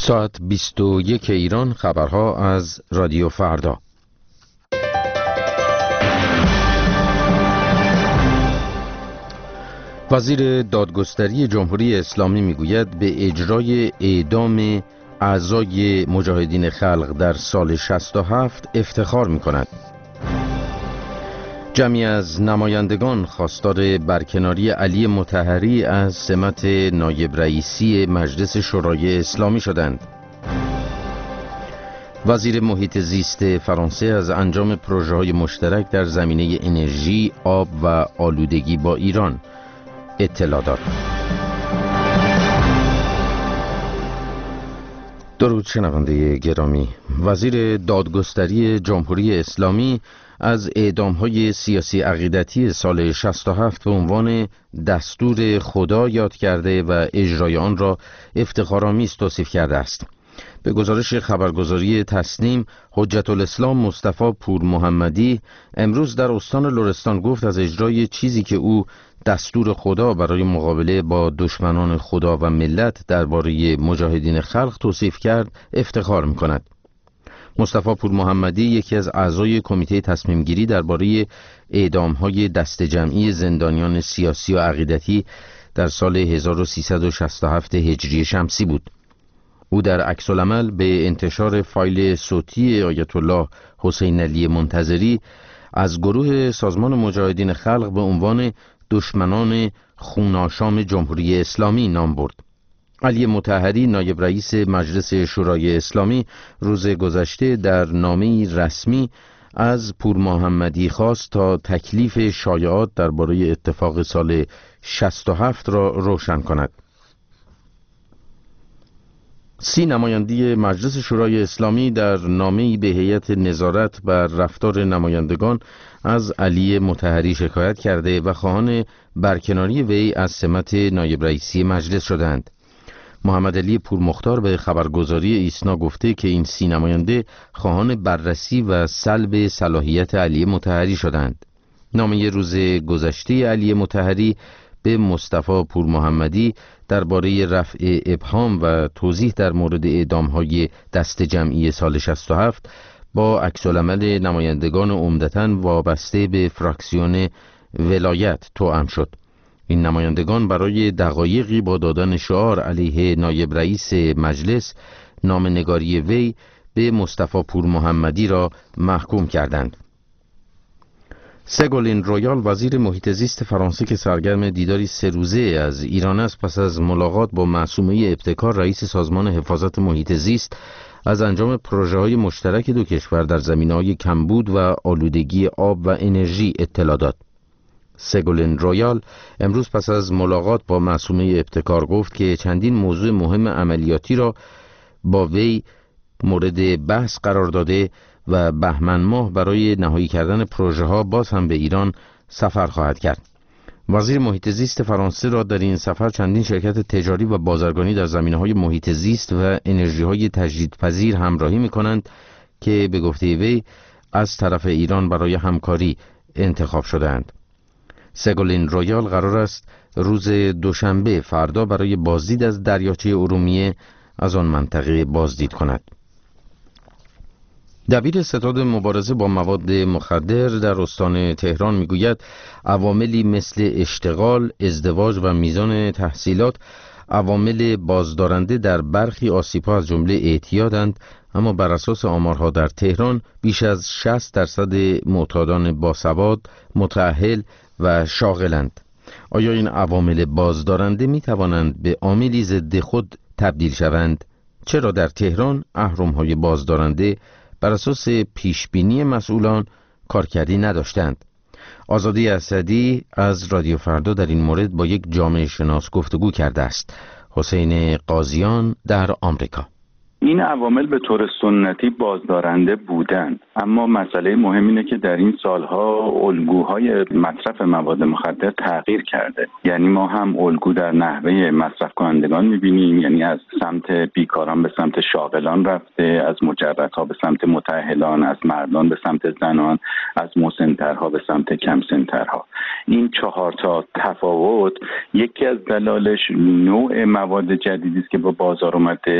ساعت 21 ایران. خبرها از رادیو فردا. وزیر دادگستری جمهوری اسلامی میگوید به اجرای اعدام اعضای مجاهدین خلق در سال 67 افتخار می‌کند. جمعی از نمایندگان خواستار برکناری علی مطهری از سمت نایب رئیسی مجلس شورای اسلامی شدند. وزیر محیط زیست فرانسه از انجام پروژه‌های مشترک در زمینه انرژی، آب و آلودگی با ایران اطلاع داد. درود شنونده گرامی. وزیر دادگستری جمهوری اسلامی از اعدام‌های سیاسی عقیدتی سال 67 به عنوان دستور خدا یاد کرده و اجرای آن را افتخارآمیز توصیف کرده است. به گزارش خبرگزاری تسنیم، حجت الاسلام مصطفی پور محمدی امروز در استان لرستان گفت از اجرای چیزی که او دستور خدا برای مقابله با دشمنان خدا و ملت درباره مجاهدین خلق توصیف کرد افتخار می‌کند. مصطفی پور محمدی یکی از اعضای کمیته تصمیم گیری درباره اعدام‌های دسته جمعی زندانیان سیاسی و عقیدتی در سال 1367 هجری شمسی بود. او در عکس‌العمل به انتشار فایل صوتی آیت الله حسین علی منتظری از گروه سازمان مجاهدین خلق به عنوان دشمنان خوناشام جمهوری اسلامی نام برد. علی مطهری نایب رئیس مجلس شورای اسلامی روز گذشته در نامه‌ای رسمی از پور محمدی خواست تا تکلیف شایعات درباره اتفاق سال 67 را روشن کند. 30 نماینده مجلس شورای اسلامی در نامه‌ای به هیئت نظارت بر رفتار نمایندگان از علی مطهری شکایت کرده و خواهان برکناری وی از سمت نایب رئیسی مجلس شدند. محمد علی پورمختار به خبرگزاری ایسنا گفته که این 30 نماینده خواهان بررسی و سلب صلاحیت علی مطهری شدند. نامه روز گذشته علی مطهری به مصطفی پور محمدی درباره رفع ابهام و توضیح در مورد اعدام‌های دسته جمعی سال 67 با عکس‌العمل نمایندگان عمدتاً وابسته به فراکسیون ولایت توأم شد. این نمایندگان برای دقایقی با دادن شعار علیه نایب رئیس مجلس نامه‌نگاری وی به مصطفی پور محمدی را محکوم کردند. سگولین رویال وزیر محیط زیست فرانسه که سرگرم دیداری 3 روزه از ایران است، پس از ملاقات با معصومه ابتکار رئیس سازمان حفاظت محیط زیست از انجام پروژه‌های مشترک دو کشور در زمینه‌های کمبود و آلودگی آب و انرژی اطلاع داد. سگولین رویال امروز پس از ملاقات با معصومه ابتکار گفت که چندین موضوع مهم عملیاتی را با وی مورد بحث قرار داده و بهمن ماه برای نهایی کردن پروژه ها باز هم به ایران سفر خواهد کرد. وزیر محیط زیست فرانسه را در این سفر چندین شرکت تجاری و بازرگانی در زمینه‌های محیط زیست و انرژی‌های تجدیدپذیر همراهی می‌کنند که به گفته وی از طرف ایران برای همکاری انتخاب شده‌اند. سگولین رویال قرار است روز دوشنبه فردا برای بازدید از دریاچه ارومیه از آن منطقه بازدید کند. دبیر ستاد مبارزه با مواد مخدر در استان تهران میگوید عواملی مثل اشتغال، ازدواج و میزان تحصیلات عوامل بازدارنده در برخی آسیب‌ها از جمله اعتیادند، اما بر اساس آمارها در تهران بیش از 60% معتادان باسواد، متأهل و شاغلند. آیا این عوامل بازدارنده می توانند به عاملی ضد خود تبدیل شوند؟ چرا در تهران اهرم‌های بازدارنده بر اساس پیشبینی مسئولان کارکردی نداشتند؟ آزادی اسدی از رادیو فردا در این مورد با یک جامعه شناس گفتگو کرده است. حسین قاضیان در آمریکا. این عوامل به طور سنتی بازدارنده بودن، اما مسئله مهم اینه که در این سالها الگوهای مصرف مواد مخدر تغییر کرده. یعنی ما هم الگو در نحوه مصرف کنندگان می‌بینیم، یعنی از سمت بیکاران به سمت شاغلان رفته، از مجردها به سمت متأهلان، از مردان به سمت زنان، از مسن‌ترها به سمت کم سن‌ترها. این 4 تا تفاوت یکی از دلایلش نوع مواد جدیدی است که با بازار اومده